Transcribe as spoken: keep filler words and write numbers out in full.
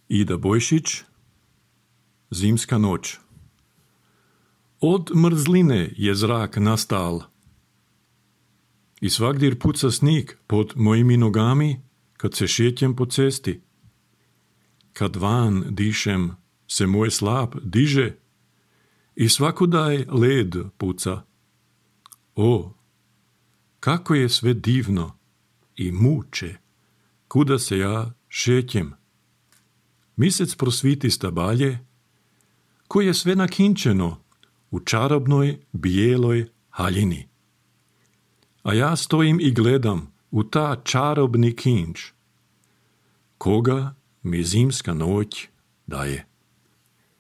Ida Bojšić, Zimska noć. Od mrzline je zrak nastal i svagdje puca snig pod mojimi nogami kad se šetjem po cesti. Kad van dišem se moj slap diže i svakudaj led puca. O, kako je sve divno i muče, kuda se ja šetjem. Misec prosviti stabalje, koje je sve nakinčeno u čarobnoj bijeloj haljini. A ja stojim i gledam u ta čarobni kinč, koga mi zimska noć daje.